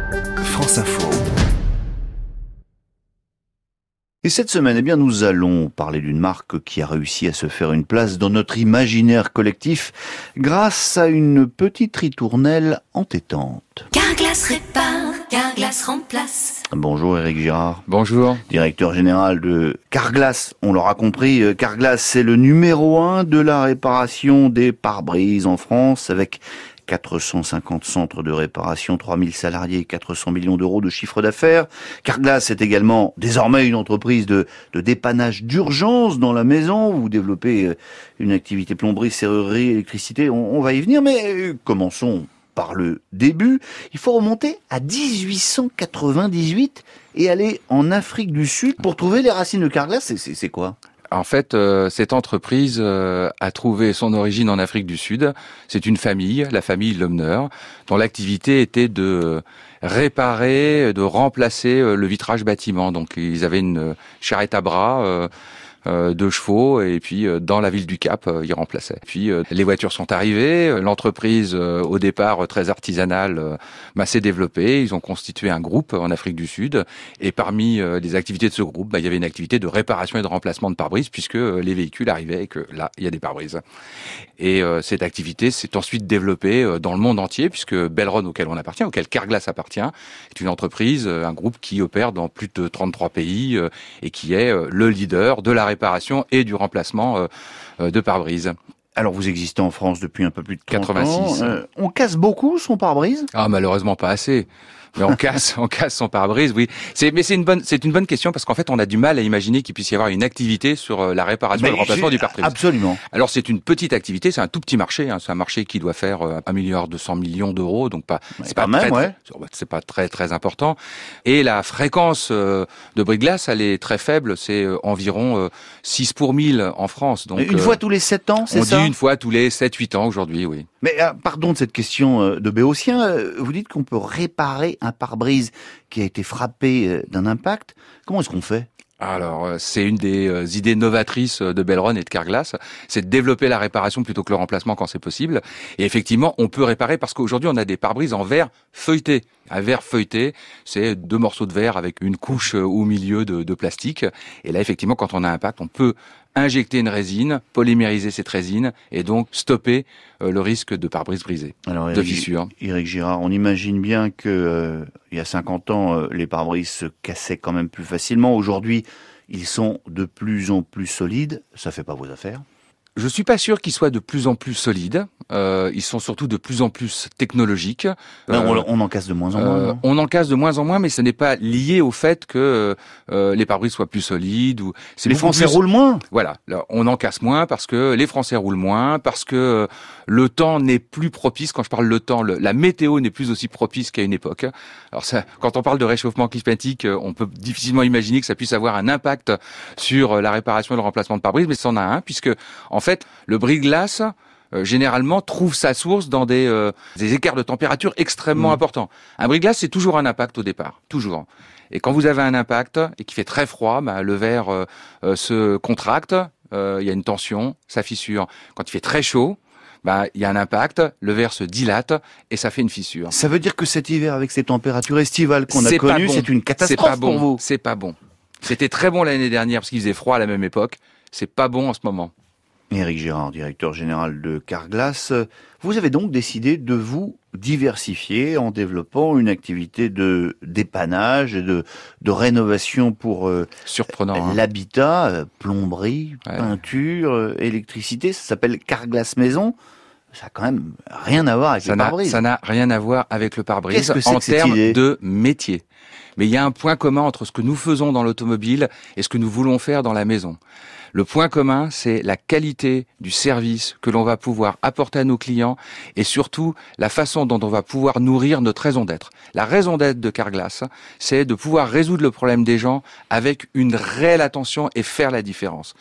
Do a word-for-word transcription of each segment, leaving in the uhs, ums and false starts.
France Info. Et cette semaine, eh bien, nous allons parler d'une marque qui a réussi à se faire une place dans notre imaginaire collectif grâce à une petite ritournelle entêtante. Carglass répare, Carglass remplace. Bonjour Éric Girard. Bonjour. Directeur général de Carglass. On l'aura compris, Carglass c'est le numéro un de la réparation des pare-brises en France avec quatre cent cinquante centres de réparation, trois mille salariés, quatre cents millions d'euros de chiffre d'affaires. Carglass est également désormais une entreprise de, de dépannage d'urgence dans la maison. Vous développez une activité plomberie, serrurerie, électricité. On, on va y venir, mais commençons par le début. Il faut remonter à dix-huit cent quatre-vingt-dix-huit et aller en Afrique du Sud pour trouver les racines de Carglass. C'est, c'est, c'est quoi ? En fait, euh, cette entreprise euh, a trouvé son origine en Afrique du Sud. C'est une famille, la famille Lomner, dont l'activité était de réparer, de remplacer euh, le vitrage bâtiment. Donc, ils avaient une charrette à bras, euh, euh, deux chevaux, et puis euh, dans la ville du Cap, euh, ils remplaçaient. Puis euh, les voitures sont arrivées. L'entreprise, euh, au départ très artisanale, euh, bah, s'est développée. Ils ont constitué un groupe en Afrique du Sud. Et parmi euh, les activités de ce groupe, bah, il y avait une activité de réparation et de remplacement de pare-brises, puisque euh, les véhicules arrivaient et que là, il y a des pare-brises. Et euh, cette activité s'est ensuite développée euh, dans le monde entier, puisque Belron, auquel on appartient, auquel Carglass appartient, est une entreprise, euh, un groupe qui opère dans plus de trente-trois pays euh, et qui est euh, le leader de la réparation et du remplacement euh, euh, de pare-brises. Alors vous existez en France depuis un peu plus de trente quatre-vingt-six. ans. Euh, on casse beaucoup son pare-brise ? Ah, malheureusement pas assez. Mais on casse, on casse son pare-brise, oui. C'est, mais c'est une bonne, c'est une bonne question parce qu'en fait, on a du mal à imaginer qu'il puisse y avoir une activité sur la réparation et le remplacement du pare-brise. Absolument. Alors, c'est une petite activité, c'est un tout petit marché, hein. C'est un marché qui doit faire un milliard deux cents millions d'euros, donc pas, ouais, c'est pas même, très, ouais. très, c'est pas très, très important. Et la fréquence de brise-glace, elle est très faible, c'est environ six pour mille en France. Donc, une euh, fois tous les sept ans, c'est on ça? On dit une fois tous les sept huit ans aujourd'hui, oui. Mais euh, pardon de cette question euh, de béotien, euh, vous dites qu'on peut réparer un pare-brise qui a été frappé euh, d'un impact. Comment est-ce qu'on fait ? Alors, c'est une des euh, idées novatrices de Belron et de Carglass, c'est de développer la réparation plutôt que le remplacement quand c'est possible. Et effectivement, on peut réparer parce qu'aujourd'hui, on a des pare-brises en verre feuilleté. Un verre feuilleté, c'est deux morceaux de verre avec une couche au milieu de, de plastique. Et là, effectivement, quand on a un impact, on peut injecter une résine, polymériser cette résine et donc stopper euh, le risque de pare-brise brisé, Alors, de fissure. Éric Girard, on imagine bien que euh, il y a cinquante ans, euh, les pare-brises se cassaient quand même plus facilement. Aujourd'hui, ils sont de plus en plus solides. Ça fait pas vos affaires ? Je suis pas sûr qu'ils soient de plus en plus solides. Euh, ils sont surtout de plus en plus technologiques. Euh, on, on en casse de moins en moins. Euh, on en casse de moins en moins, mais ce n'est pas lié au fait que euh, les pare-brises soient plus solides. Ou c'est les Français plus... roulent moins. Voilà, là, on en casse moins parce que les Français roulent moins, parce que le temps n'est plus propice. Quand je parle le temps, le, la météo n'est plus aussi propice qu'à une époque. Alors ça, quand on parle de réchauffement climatique, on peut difficilement imaginer que ça puisse avoir un impact sur la réparation et le remplacement de pare-brises, mais ça en a un, puisque en fait, le brise-glace, euh, généralement, trouve sa source dans des, euh, des écarts de température extrêmement mmh. importants. Un brise-glace, c'est toujours un impact au départ, toujours. Et quand vous avez un impact et qu'il fait très froid, bah, le verre euh, euh, se contracte, euh, il y a une tension, ça fissure. Quand il fait très chaud, bah, il y a un impact, le verre se dilate et ça fait une fissure. Ça veut dire que cet hiver, avec ces températures estivales qu'on a connues, bon. c'est une catastrophe c'est pas bon. pour vous. C'est pas bon. C'était très bon l'année dernière parce qu'il faisait froid à la même époque. C'est pas bon en ce moment. Éric Girard, directeur général de Carglass, vous avez donc décidé de vous diversifier en développant une activité de dépannage et de, de rénovation pour euh, Surprenant, hein. l'habitat, euh, plomberie, ouais. peinture, euh, électricité. Ça s'appelle Carglass Maison. Ça n'a quand même rien à voir avec ça le pare-brise. Ça n'a rien à voir avec le pare-brise Qu'est-ce que c'est en que cette termes idée de métier. Mais il y a un point commun entre ce que nous faisons dans l'automobile et ce que nous voulons faire dans la maison. Le point commun, c'est la qualité du service que l'on va pouvoir apporter à nos clients et surtout la façon dont on va pouvoir nourrir notre raison d'être. La raison d'être de Carglass, c'est de pouvoir résoudre le problème des gens avec une réelle attention et faire la différence.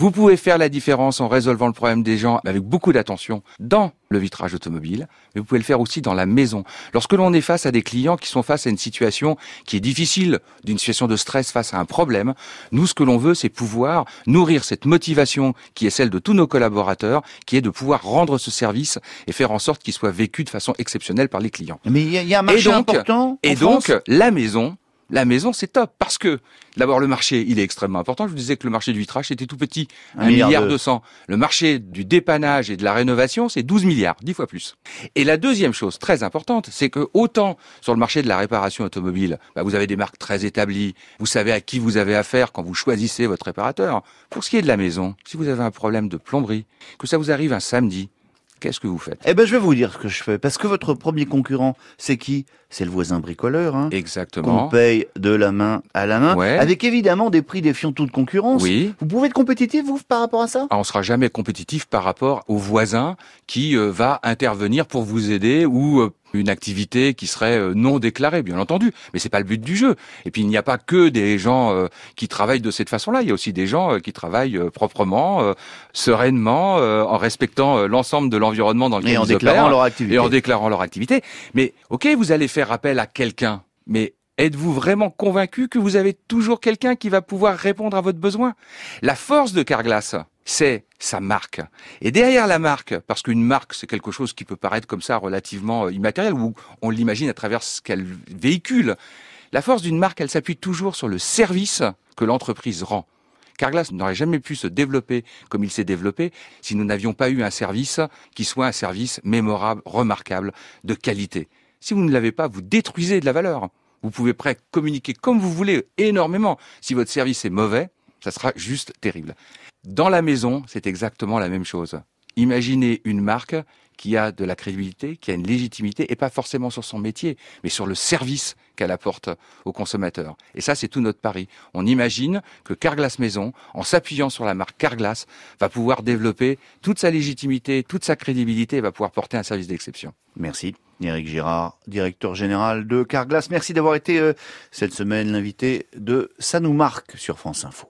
Vous pouvez faire la différence en résolvant le problème des gens avec beaucoup d'attention dans le vitrage automobile, mais vous pouvez le faire aussi dans la maison. Lorsque l'on est face à des clients qui sont face à une situation qui est difficile, d'une situation de stress face à un problème, nous, ce que l'on veut, c'est pouvoir nourrir cette motivation qui est celle de tous nos collaborateurs, qui est de pouvoir rendre ce service et faire en sorte qu'il soit vécu de façon exceptionnelle par les clients. Mais il y, y a un marché et donc, important Et en donc, France la maison, la maison, c'est top parce que d'abord le marché, il est extrêmement important. Je vous disais que le marché du vitrage était tout petit, un milliard deux cents. Le marché du dépannage et de la rénovation, c'est douze milliards, dix fois plus. Et la deuxième chose très importante, c'est que autant sur le marché de la réparation automobile, bah, vous avez des marques très établies, vous savez à qui vous avez affaire quand vous choisissez votre réparateur. Pour ce qui est de la maison, si vous avez un problème de plomberie, que ça vous arrive un samedi, qu'est-ce que vous faites? Eh ben, je vais vous dire ce que je fais. Parce que votre premier concurrent, c'est qui? C'est le voisin bricoleur, hein. Exactement. Qu'on paye de la main à la main. Ouais. Avec évidemment des prix défiant toute concurrence. Oui. Vous pouvez être compétitif, vous, par rapport à ça? Ah, on sera jamais compétitif par rapport au voisin qui euh, va intervenir pour vous aider ou euh, une activité qui serait euh, non déclarée, bien entendu. Mais c'est pas le but du jeu. Et puis il n'y a pas que des gens euh, qui travaillent de cette façon-là. Il y a aussi des gens euh, qui travaillent euh, proprement, euh, sereinement, euh, en respectant euh, l'ensemble de l'environnement dans lequel Et en ils déclarant opèrent, leur activité. et en déclarant leur activité. Mais ok, vous allez faire appel à quelqu'un, mais êtes-vous vraiment convaincu que vous avez toujours quelqu'un qui va pouvoir répondre à votre besoin? La force de Carglass, c'est sa marque. Et derrière la marque, parce qu'une marque, c'est quelque chose qui peut paraître comme ça relativement immatériel, ou on l'imagine à travers ce qu'elle véhicule, la force d'une marque, elle s'appuie toujours sur le service que l'entreprise rend. Carglass n'aurait jamais pu se développer comme il s'est développé si nous n'avions pas eu un service qui soit un service mémorable, remarquable, de qualité. Si vous ne l'avez pas, vous détruisez de la valeur. Vous pouvez près communiquer comme vous voulez, énormément. Si votre service est mauvais, ça sera juste terrible. Dans la maison, c'est exactement la même chose. Imaginez une marque qui a de la crédibilité, qui a une légitimité, et pas forcément sur son métier, mais sur le service qu'elle apporte aux consommateurs. Et ça, c'est tout notre pari. On imagine que Carglass Maison, en s'appuyant sur la marque Carglass, va pouvoir développer toute sa légitimité, toute sa crédibilité, et va pouvoir porter un service d'exception. Merci. Éric Girard, directeur général de Carglass. Merci d'avoir été euh, cette semaine l'invité de Ça nous marque sur France Info.